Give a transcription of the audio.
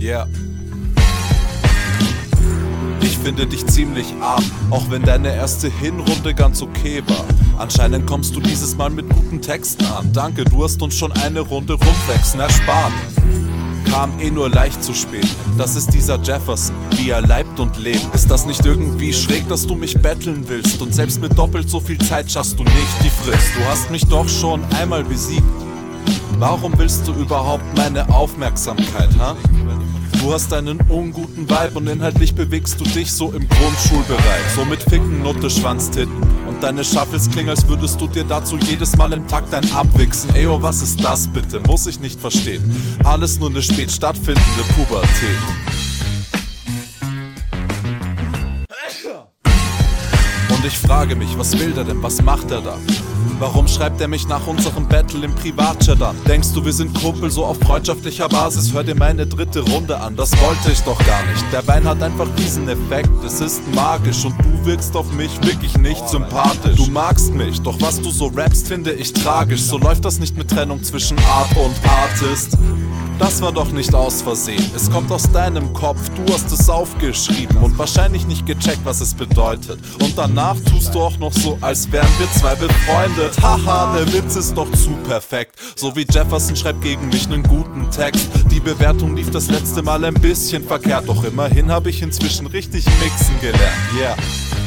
Yeah. Ich finde dich ziemlich arm, auch wenn deine erste Hinrunde ganz okay war. Anscheinend kommst du dieses Mal mit guten Texten an. Danke, du hast uns schon eine Runde Rumwechseln erspart. Kam nur leicht zu spät. Das ist dieser Jefferson, wie er leibt und lebt. Ist das nicht irgendwie schräg, dass du mich betteln willst? Und selbst mit doppelt so viel Zeit schaffst du nicht die Frist. Du hast mich doch schon einmal besiegt. Warum willst du überhaupt meine Aufmerksamkeit, ha? Du hast einen unguten Vibe und inhaltlich bewegst du dich so im Grundschulbereich. So mit Ficken, Nutte, Schwanz, Titten. Und deine Shuffles klingen, als würdest du dir dazu jedes Mal im Takt ein abwichsen. Ey, oh, was ist das bitte? Muss ich nicht verstehen. Alles nur eine spät stattfindende Pubertät. Und ich frage mich, was will der denn? Was macht er da? Warum schreibt er mich nach unserem Battle im Privatchat an? Denkst du, wir sind Kumpel so auf freundschaftlicher Basis? Hör dir meine dritte Runde an, das wollte ich doch gar nicht. Der Wein hat einfach diesen Effekt, es ist magisch und du wirkst auf mich wirklich nicht sympathisch. Du magst mich, doch was du so rappst, finde ich tragisch. So läuft das nicht mit Trennung zwischen Art und Artist. Das war doch nicht aus Versehen, es kommt aus deinem Kopf, du hast es aufgeschrieben und wahrscheinlich nicht gecheckt, was es bedeutet. Und danach tust du auch noch so, als wären wir zwei befreundet. Haha, der Witz ist doch zu perfekt. So wie Jefferson schreibt gegen mich nen guten Text. Die Bewertung lief das letzte Mal ein bisschen verkehrt, doch immerhin habe ich inzwischen richtig mixen gelernt. Yeah.